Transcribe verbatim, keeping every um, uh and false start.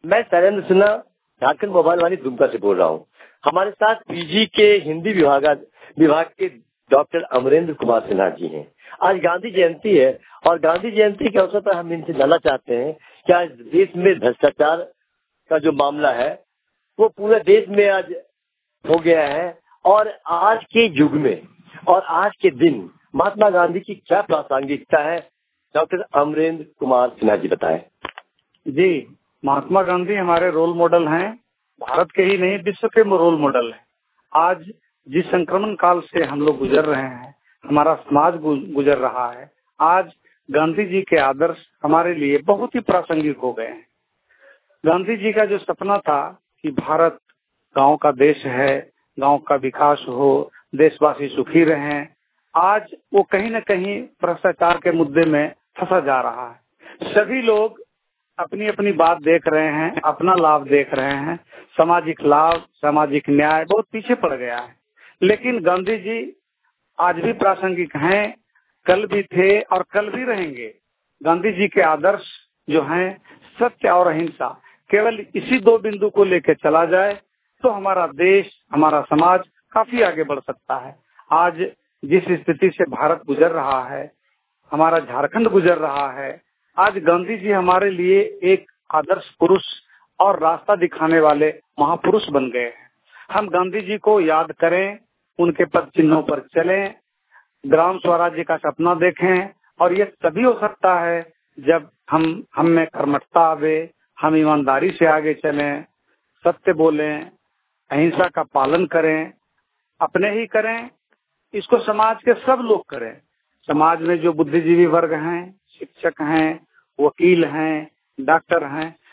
मैं शैलेंद्र सिन्हा झारखंड मोबाइल वाली दुमका से बोल रहा हूँ। हमारे साथ पीजी के हिंदी विभाग विभाग के डॉक्टर अमरेंद्र कुमार सिन्हा जी हैं। आज गांधी जयंती है और गांधी जयंती के अवसर पर हम इनसे जानना चाहते हैं कि आज देश में भ्रष्टाचार का जो मामला है वो पूरे देश में आज हो गया है और आज के युग में और आज के दिन महात्मा गांधी की क्या प्रासंगिकता है, डॉक्टर अमरेंद्र कुमार सिन्हा जी बताएं। जी, महात्मा गांधी हमारे रोल मॉडल हैं, भारत के ही नहीं विश्व के रोल मॉडल हैं। आज जिस संक्रमण काल से हम लोग गुजर रहे हैं, हमारा समाज गुजर रहा है, आज गांधी जी के आदर्श हमारे लिए बहुत ही प्रासंगिक हो गए हैं। गांधी जी का जो सपना था कि भारत गांव का देश है, गांव का विकास हो, देशवासी सुखी रहें, आज वो कहीं न कहीं भ्रष्टाचार के मुद्दे में फंसा जा रहा है। सभी लोग अपनी अपनी बात देख रहे हैं, अपना लाभ देख रहे हैं, सामाजिक लाभ, सामाजिक न्याय बहुत पीछे पड़ गया है। लेकिन गांधी जी आज भी प्रासंगिक हैं, कल भी थे और कल भी रहेंगे। गांधी जी के आदर्श जो हैं सत्य और अहिंसा, केवल इसी दो बिंदु को लेकर चला जाए तो हमारा देश, हमारा समाज काफी आगे बढ़ सकता है। आज जिस स्थिति से भारत गुजर रहा है, हमारा झारखंड गुजर रहा है, आज गांधी जी हमारे लिए एक आदर्श पुरुष और रास्ता दिखाने वाले महापुरुष बन गए हैं। हम गांधी जी को याद करें, उनके पद चिन्हों पर चलें, ग्राम स्वराज्य का सपना देखें और ये तभी हो सकता है जब हम हम में कर्मठता आवे, हम ईमानदारी से आगे चलें, सत्य बोलें, अहिंसा का पालन करें, अपने ही करें, इसको समाज के सब लोग करें। समाज में जो बुद्धिजीवी वर्ग हैं, शिक्षक हैं, वकील हैं, डॉक्टर हैं,